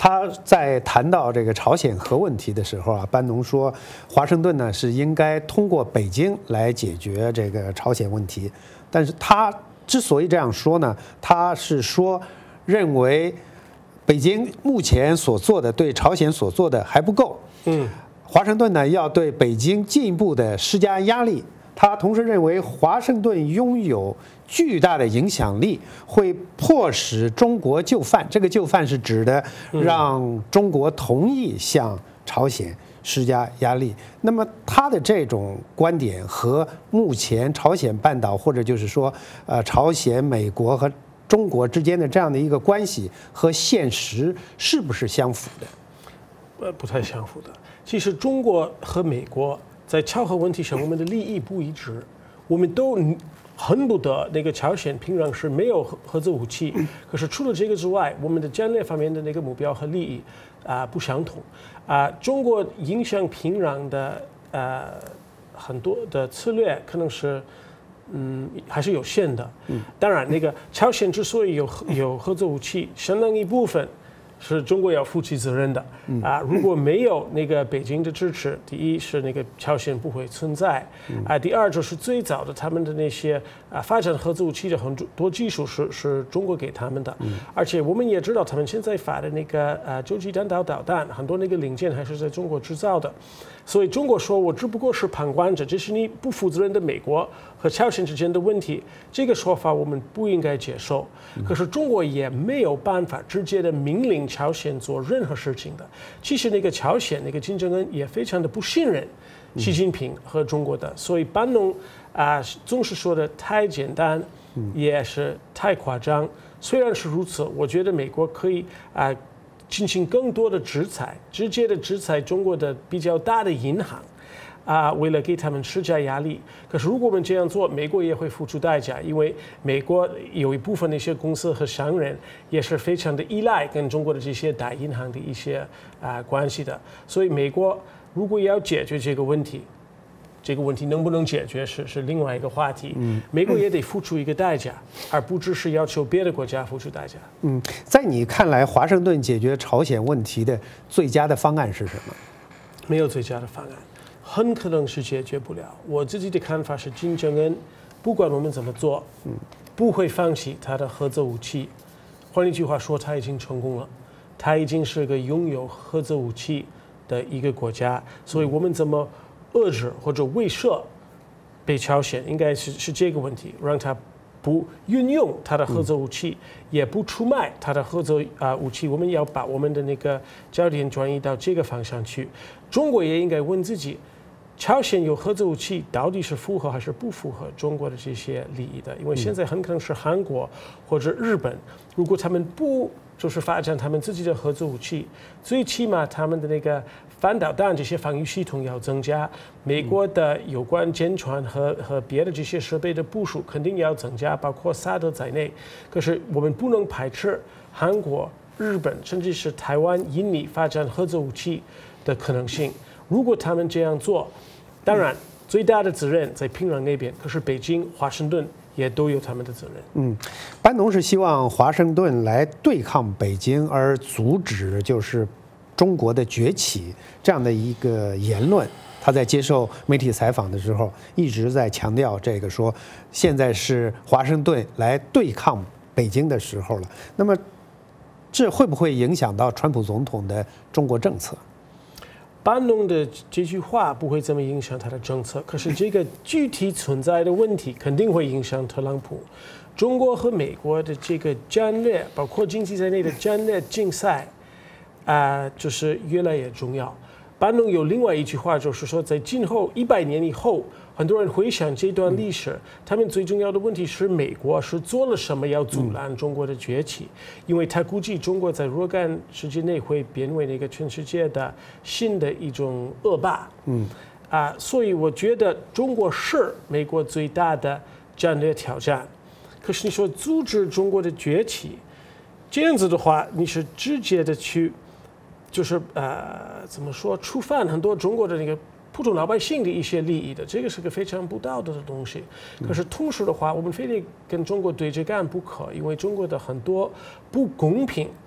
他在谈到这个朝鲜核问题的时候啊，班农说，华盛顿呢是应该通过北京来解决这个朝鲜问题。但是他之所以这样说呢，他是说认为北京目前所做的对朝鲜所做的还不够。华盛顿呢要对北京进一步的施加压力。他同时认为，华盛顿拥有巨大的影响力，会迫使中国就范。这个就范是指的让中国同意向朝鲜施加压力。那么他的这种观点和目前朝鲜半岛，或者就是说，朝鲜、美国和中国之间的这样的一个关系和现实是不是相符的？不太相符的。其实中国和美国在朝核问题上，我们的利益不一致，我们都恨不得那个朝鲜平壤是没有核子武器。可是除了这个之外，我们的战略方面的那个目标和利益不相同。中国影响平壤的很多的策略可能是还是有限的。当然，那个朝鲜之所以有核子武器，相当一部分是中国要负起责任的。如果没有那个北京的支持，第一是那个朝鲜不会存在，第二就是最早的他们的那些发展核子武器的很多技术是中国给他们的。而且我们也知道，他们现在发的那个洲际弹道导弹，很多那个零件还是在中国制造的。所以中国说，我只不过是旁观者，这是你不负责任的美国和朝鲜之间的问题，这个说法我们不应该接受。可是中国也没有办法直接的命令朝鲜做任何事情的。其实那个朝鲜那个金正恩也非常的不信任习近平和中国的，所以班农总是说的太简单，也是太夸张。虽然是如此，我觉得美国可以进行更多的制裁，直接的制裁中国的比较大的银行，为了给他们施加压力。可是如果我们这样做，美国也会付出代价，因为美国有一部分那些公司和商人也是非常的依赖跟中国的这些大银行的一些关系的。所以美国如果要解决这个问题，这个问题能不能解决是另外一个话题。美国也得付出一个代价，而不只是要求别的国家付出代价。 在你看来，华盛顿解决朝鲜问题的最佳的方案是什么？ 没有最佳的方案，很可能是解决不了。我自己的看法是，金正恩不管我们怎么做，不会放弃他的核子武器。换一句话说，他已经成功了，他已经是个拥有核子武器的一个国家。所以我们怎么遏制或者威慑北朝鲜，应该是这个问题，让他不运用他的核子武器，也不出卖他的核子武器。我们要把我们的那个焦点转移到这个方向去。中国也应该问自己，朝鲜有核子武器到底是符合还是不符合中国的这些利益的？因为现在很可能是韩国或者日本，如果他们不就是发展他们自己的核子武器，最起码他们的那个反导弹这些防御系统要增加，美国的有关舰船和别的这些设备的部署肯定要增加，包括萨德在内。可是我们不能排斥韩国、日本甚至是台湾、印尼发展核子武器的可能性。如果他们这样做，当然最大的责任在平壤那边，可是北京、华盛顿也都有他们的责任。 班农是希望华盛顿来对抗北京，而阻止就是中国的崛起这样的一个言论。他在接受媒体采访的时候一直在强调这个，说现在是华盛顿来对抗北京的时候了。那么这会不会影响到川普总统的中国政策？ 班农的这句话不会这么影响他的政策，可是这个具体存在的问题肯定会影响特朗普。中国和美国的这个战略，包括经济在内的战略竞赛，就是越来越重要。班农有另外一句话，就是说，在今后100年以后，很多人回想这段历史，他们最重要的问题是美国是做了什么要阻拦中国的崛起，因为他估计中国在若干时间内会变为那个全世界的新的一种恶霸。所以我觉得中国是美国最大的战略挑战。可是你说阻止中国的崛起，这样子的话，你是直接的去，就是怎么说，触犯很多中国的那个普通老百姓的一些利益的，这个是个非常不道德的东西。可是同时的话，我们非得跟中国对着干不可，因为中国的很多不公平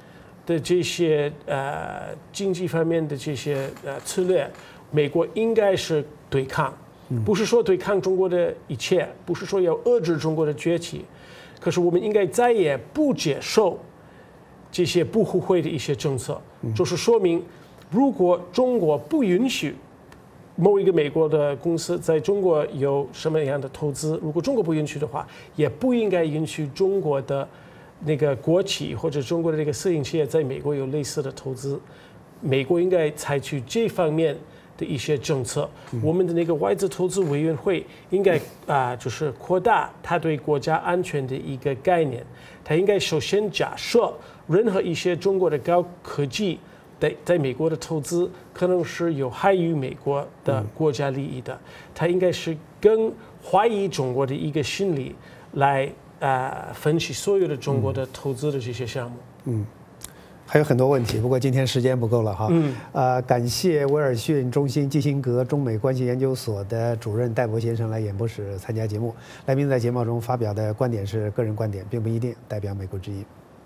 的这些经济方面的这些策略，美国应该是对抗，不是说对抗中国的一切，不是说要遏制中国的崛起，可是我们应该再也不接受这些不互惠的一些政策，就是说明，如果中国不允许某一个美国的公司在中国有什么样的投资，如果中国不允许的话，也不应该允许中国的那个国企或者中国的那个私营企业在美国有类似的投资。美国应该采取这方面的一些政策。我们的那个外资投资委员会应该就是扩大它对国家安全的一个概念。它应该首先假设任何一些中国的高科技在美国的投资可能是有害于美国的国家利益的。它应该是更怀疑中国的一个心理来分析所有的中国的投资的这些项目。 还有很多问题，不过今天时间不够了哈。感谢威尔逊中心基辛格中美关系研究所的主任戴博先生来演播室参加节目。来宾在节目中发表的观点是个人观点，并不一定代表美国之音。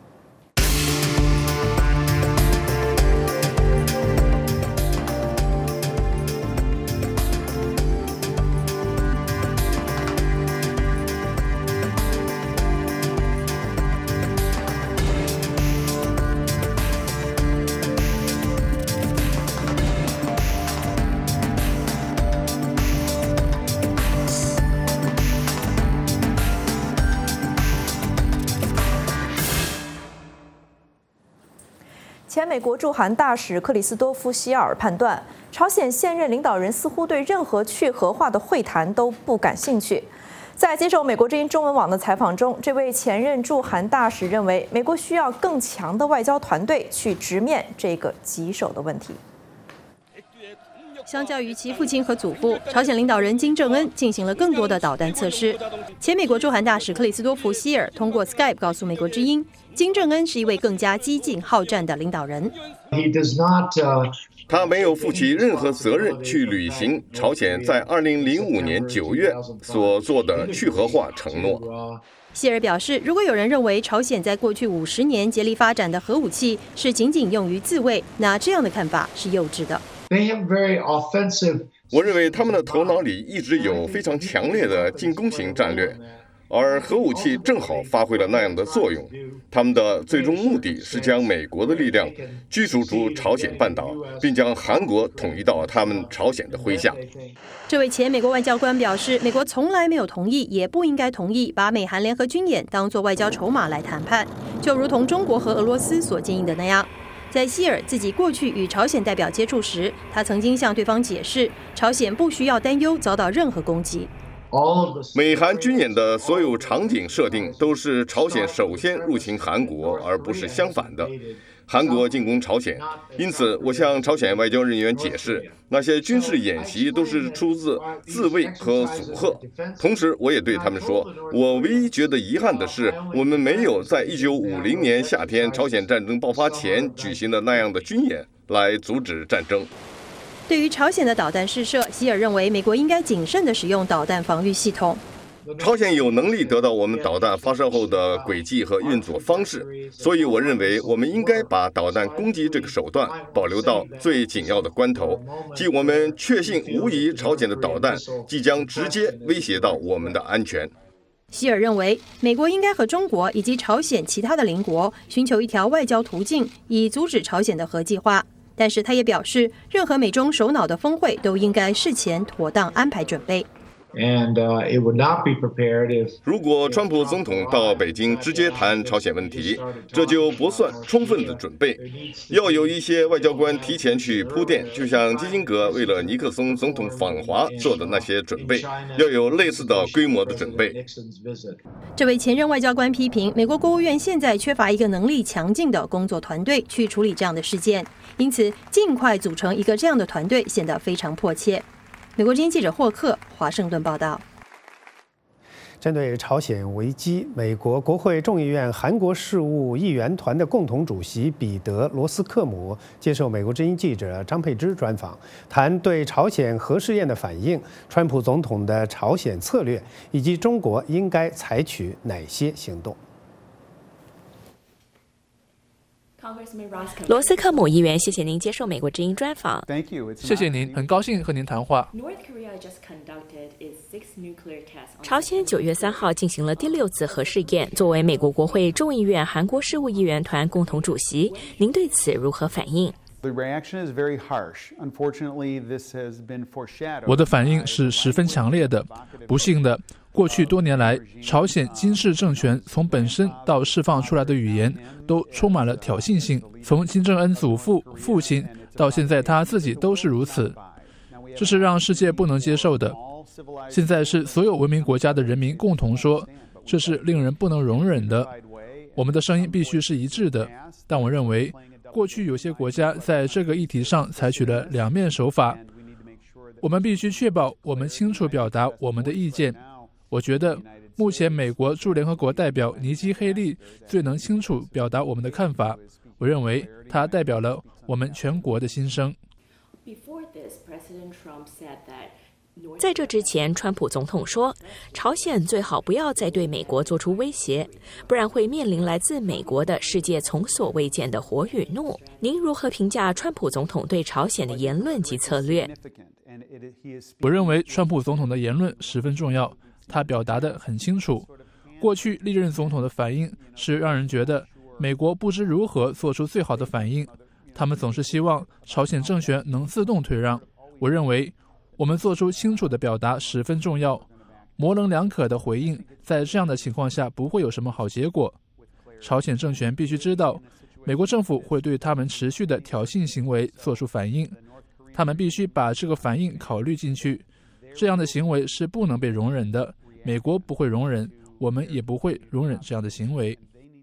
前美国驻韩大使克里斯多夫·希尔判断，朝鲜现任领导人似乎对任何去核化的会谈都不感兴趣。在接受美国之音中文网的采访中，这位前任驻韩大使认为，美国需要更强的外交团队去直面这个棘手的问题。 相较于其父亲和祖父，朝鲜领导人金正恩进行了更多的导弹测试。前美国驻韩大使克里斯多夫·希尔通过 Skype 告诉美国之音，金正恩是一位更加激进好战的领导人。 他没有负起任何责任去履行朝鲜在2005年9月所做的去核化承诺。 希尔表示，如果有人认为朝鲜在过去50年竭力发展的核武器是仅仅用于自卫，那这样的看法是幼稚的。 我认为他们的头脑里一直有非常强烈的进攻型战略，而核武器正好发挥了那样的作用。他们的最终目的是将美国的力量驱逐出朝鲜半岛，并将韩国统一到他们朝鲜的麾下。 这位前美国外交官表示，美国从来没有同意，也不应该同意把美韩联合军演当作外交筹码来谈判，就如同中国和俄罗斯所建议的那样。在希尔自己过去与朝鲜代表接触时，他曾经向对方解释，朝鲜不需要担忧遭到任何攻击。 美韩军演的所有场景设定都是朝鲜首先入侵韩国，而不是相反的。韩国进攻朝鲜，因此我向朝鲜外交人员解释，那些军事演习都是出自自卫和阻吓。同时，我也对他们说，我唯一觉得遗憾的是，我们没有在1950年夏天朝鲜战争爆发前举行的那样的军演来阻止战争。 对于朝鲜的导弹试射，希尔认为美国应该谨慎地使用导弹防御系统。 朝鲜有能力得到我们导弹发射后的轨迹和运作方式，所以我认为我们应该把导弹攻击这个手段保留到最紧要的关头，即我们确信无疑朝鲜的导弹即将直接威胁到我们的安全。 希尔认为，美国应该和中国以及朝鲜其他的邻国寻求一条外交途径，以阻止朝鲜的核计划。但是他也表示，任何美中首脑的峰会都应该事前妥当安排准备。 如果川普总统到北京直接谈朝鲜问题，这就不算充分的准备。要有一些外交官提前去铺垫，就像基辛格为了尼克松总统访华做的那些准备，要有类似的规模的准备。 这位前任外交官批评，美国国务院现在缺乏一个能力强劲的工作团队去处理这样的事件，因此尽快组成一个这样的团队显得非常迫切。美国之音记者霍克华盛顿报道。 针对朝鲜危机，美国国会众议院韩国事务议员团的共同主席彼得·罗斯克姆接受美国之音记者张佩芝专访，谈对朝鲜核试验的反应、川普总统的朝鲜策略，以及中国应该采取哪些行动。 罗斯科姆议员，谢谢您接受美国之音专访。 谢谢您，很高兴和您谈话。 朝鲜9月3号进行了第6次核试验。作为美国国会众议院韩国事务议员团共同主席，您对此如何反应？ 我的反应是十分强烈的。不幸的，过去多年来，朝鲜金氏政权从本身到释放出来的语言都充满了挑衅性，从金正恩祖父、父亲到现在他自己都是如此，这是让世界不能接受的。现在是所有文明国家的人民共同说，这是令人不能容忍的。我们的声音必须是一致的，但我认为过去有些国家在这个议题上采取了两面手法，我们必须确保我们清楚表达我们的意见。我觉得目前美国驻联合国代表尼基·黑利最能清楚表达我们的看法，我认为他代表了我们全国的心声。 在这之前，川普总统说，朝鲜最好不要再对美国做出威胁，不然会面临来自美国的世界从所未见的火与怒。您如何评价川普总统对朝鲜的言论及策略？ 我认为川普总统的言论十分重要，他表达得很清楚。过去历任总统的反应是让人觉得美国不知如何做出最好的反应，他们总是希望朝鲜政权能自动退让。我认为我们做出清楚的表达十分重要，模棱两可的回应在这样的情况下不会有什么好结果。朝鲜政权必须知道，美国政府会对他们持续的挑衅行为做出反应，他们必须把这个反应考虑进去。这样的行为是不能被容忍的，美国不会容忍，我们也不会容忍这样的行为。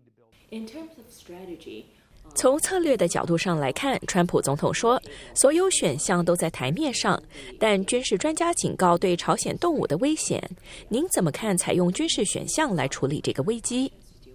从策略的角度上来看，川普总统说，所有选项都在台面上，但军事专家警告对朝鲜动武的危险。您怎么看采用军事选项来处理这个危机？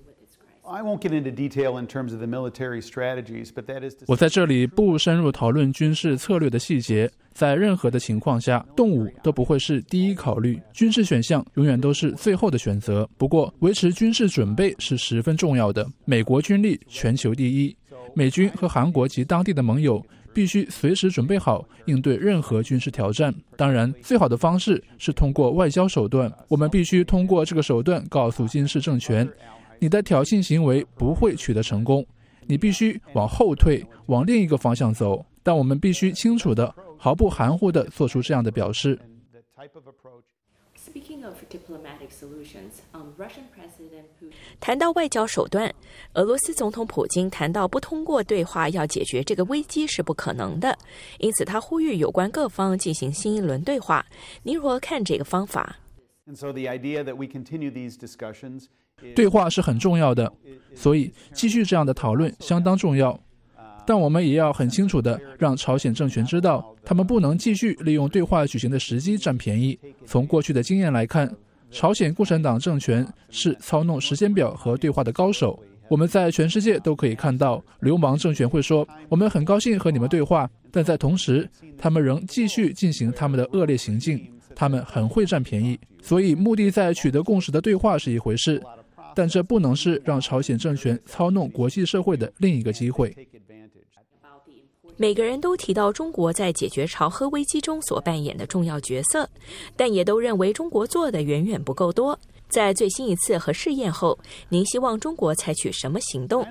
我在这里不深入讨论军事策略的细节，在任何的情况下，动武都不会是第一考虑，军事选项永远都是最后的选择。不过，维持军事准备是十分重要的。美国军力全球第一，美军和韩国及当地的盟友必须随时准备好应对任何军事挑战。当然，最好的方式是通过外交手段，我们必须通过这个手段告诉金氏政权，你的挑衅行为不会取得成功，你必须往后退，往另一个方向走。但我们必须清楚的、毫不含糊的做出这样的表示。 谈到外交手段，俄罗斯总统普京谈到不通过对话要解决这个危机是不可能的，因此他呼吁有关各方进行新一轮对话。您如何看这个方法？ 对话是很重要的，所以继续这样的讨论相当重要。但我们也要很清楚地让朝鲜政权知道，他们不能继续利用对话举行的时机占便宜。从过去的经验来看，朝鲜共产党政权是操弄时间表和对话的高手。我们在全世界都可以看到，流氓政权会说，我们很高兴和你们对话，但在同时，他们仍继续进行他们的恶劣行径。他们很会占便宜，所以目的在取得共识的对话是一回事，但这不能是让朝鲜政权操弄国际社会的另一个机会。 每个人都提到中国在解决朝核危机中所扮演的重要角色，但也都认为中国做的远远不够多。在最新一次核试验后，您希望中国采取什么行动？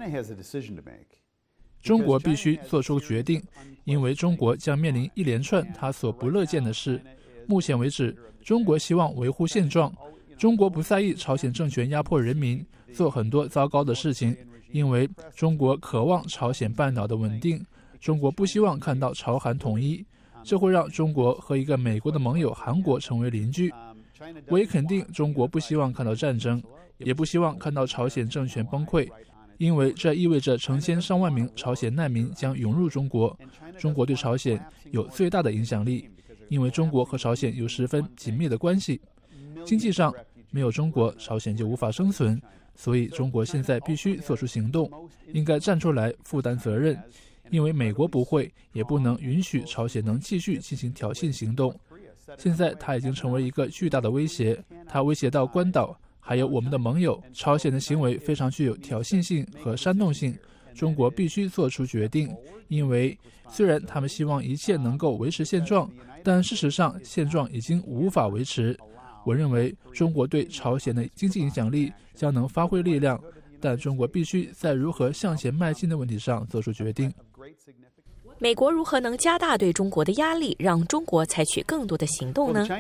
中国必须做出决定，因为中国将面临一连串他所不乐见的事。目前为止，中国希望维护现状，中国不在意朝鲜政权压迫人民，做很多糟糕的事情，因为中国渴望朝鲜半岛的稳定。中国不希望看到朝韩统一，这会让中国和一个美国的盟友韩国成为邻居。我也肯定中国不希望看到战争，也不希望看到朝鲜政权崩溃，因为这意味着成千上万名朝鲜难民将涌入中国。中国对朝鲜有最大的影响力，因为中国和朝鲜有十分紧密的关系。经济上，没有中国，朝鲜就无法生存，所以中国现在必须做出行动，应该站出来负担责任。因为美国不会也不能允许朝鲜能继续进行挑衅行动。现在它已经成为一个巨大的威胁，它威胁到关岛，还有我们的盟友。朝鲜的行为非常具有挑衅性和煽动性， 中国必须做出决定，因为虽然他们希望一切能够维持现状，但事实上现状已经无法维持。我认为中国对朝鲜的经济影响力将能发挥力量，但中国必须在如何向前迈进的问题上做出决定。 美国如何能加大对中国的压力，让中国采取更多的行动呢？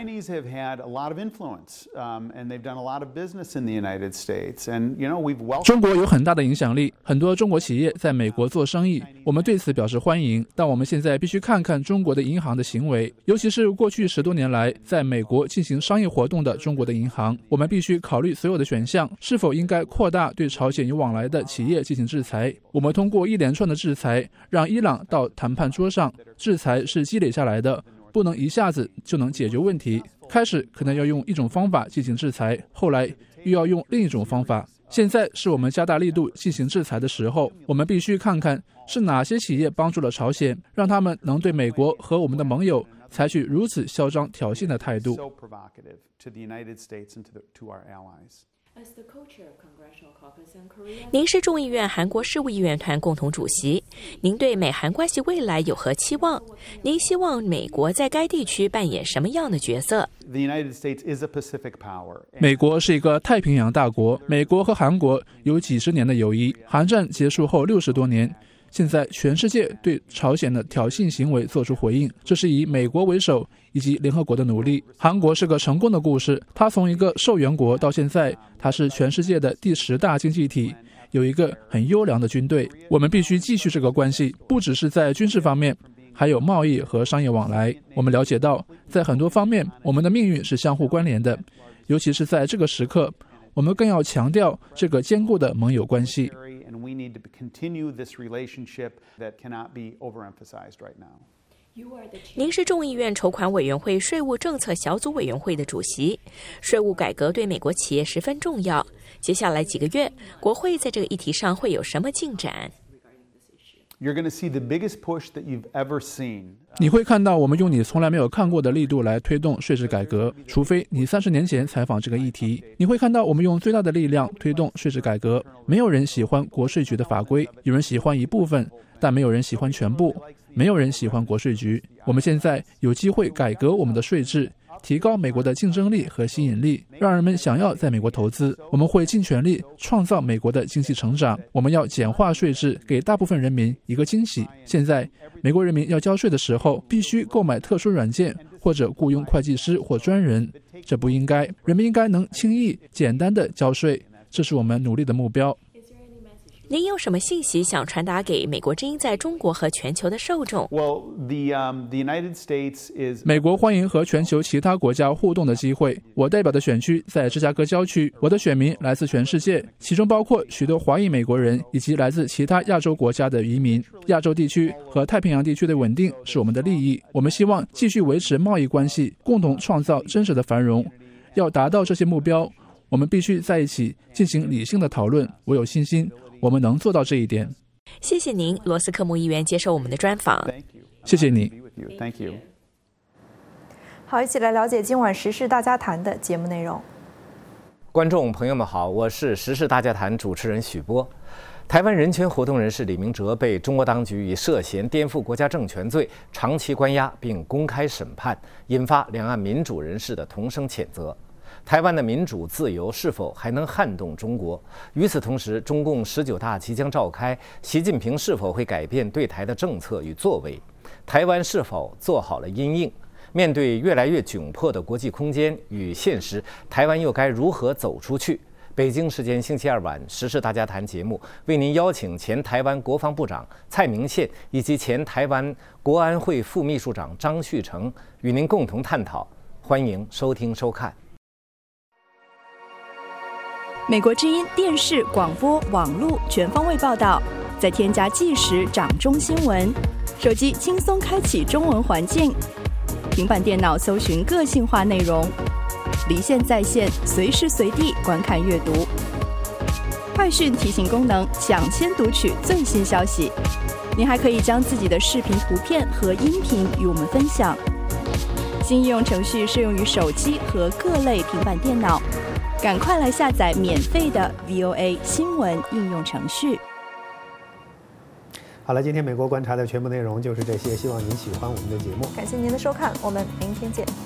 中国有很大的影响力，很多中国企业在美国做生意，我们对此表示欢迎。但我们现在必须看看中国的银行的行为，尤其是过去10多年来在美国进行商业活动的中国的银行。我们必须考虑所有的选项，是否应该扩大对朝鲜有往来的企业进行制裁。我们通过一连串的制裁，让伊朗到谈判桌上，制裁是积累下来的，不能一下子就能解决问题。开始可能要用一种方法进行制裁，后来又要用另一种方法。现在是我们加大力度进行制裁的时候，我们必须看看是哪些企业帮助了朝鲜，让他们能对美国和我们的盟友采取如此嚣张挑衅的态度。 您是众议院韩国事务议员团共同主席，您对美韩关系未来有何期望？您希望美国在该地区扮演什么样的角色？ 美国是一个太平洋大国，美国和韩国有几十年的友谊，韩战结束后60多年。现在全世界对朝鲜的挑衅行为做出回应，这是以美国为首以及联合国的努力。韩国是个成功的故事，它从一个受援国到现在，它是全世界的第10大经济体，有一个很优良的军队。我们必须继续这个关系，不只是在军事方面，还有贸易和商业往来。我们了解到，在很多方面，我们的命运是相互关联的，尤其是在这个时刻，我们更要强调这个坚固的盟友关系。 您是众议院筹款委员会税务政策小组委员会的主席，税务改革对美国企业十分重要。接下来几个月，国会在这个议题上会有什么进展？ 你会看到我们用你从来没有看过的力度来推动税制改革，除非你30年前采访这个议题。你会看到我们用最大的力量推动税制改革。没有人喜欢国税局的法规，有人喜欢一部分，但没有人喜欢全部。没有人喜欢国税局。我们现在有机会改革我们的税制，提高美国的竞争力和吸引力，让人们想要在美国投资。我们会尽全力创造美国的经济成长。我们要简化税制，给大部分人民一个惊喜。现在美国人民要交税的时候，必须购买特殊软件或者雇佣会计师或专人，这不应该。人们应该能轻易简单的交税，这是我们努力的目标。 您有什么信息想传达给美国之音在中国和全球的受众？ 美国欢迎和全球其他国家互动的机会。我代表的选区在芝加哥郊区，我的选民来自全世界，其中包括许多华裔美国人以及来自其他亚洲国家的移民。亚洲地区和太平洋地区的稳定是我们的利益，我们希望继续维持贸易关系，共同创造真实的繁荣。要达到这些目标，我们必须在一起进行理性的讨论。我有信心我们能做到这一点。 谢谢您，罗斯科姆议员接受我们的专访。 谢谢你。 好，一起来了解今晚时事大家谈的节目内容。 观众朋友们好，我是时事大家谈主持人许波。台湾人权活动人士李明哲被中国当局以涉嫌颠覆国家政权罪长期关押并公开审判，引发两岸民主人士的同声谴责。台湾的民主自由是否还能撼动中国？与此同时，中共19大即将召开，习近平是否会改变对台的政策与作为？台湾是否做好了因应？面对越来越窘迫的国际空间与现实，台湾又该如何走出去？北京时间星期2晚，时事大家谈节目为您邀请前台湾国防部长蔡明宪以及前台湾国安会副秘书长张旭成与您共同探讨。欢迎收听收看。 美国之音电视、广播、网络全方位报道，再添加即时掌中新闻，手机轻松开启中文环境，平板电脑搜寻个性化内容，离线在线，随时随地观看阅读。快讯提醒功能，抢先读取最新消息。您还可以将自己的视频、图片和音频与我们分享。新应用程序适用于手机和各类平板电脑。赶快来下载免费的 VOA 新闻应用程序。 好了，今天美国观察的全部内容就是这些，希望您喜欢我们的节目。 感谢您的收看，我们明天见。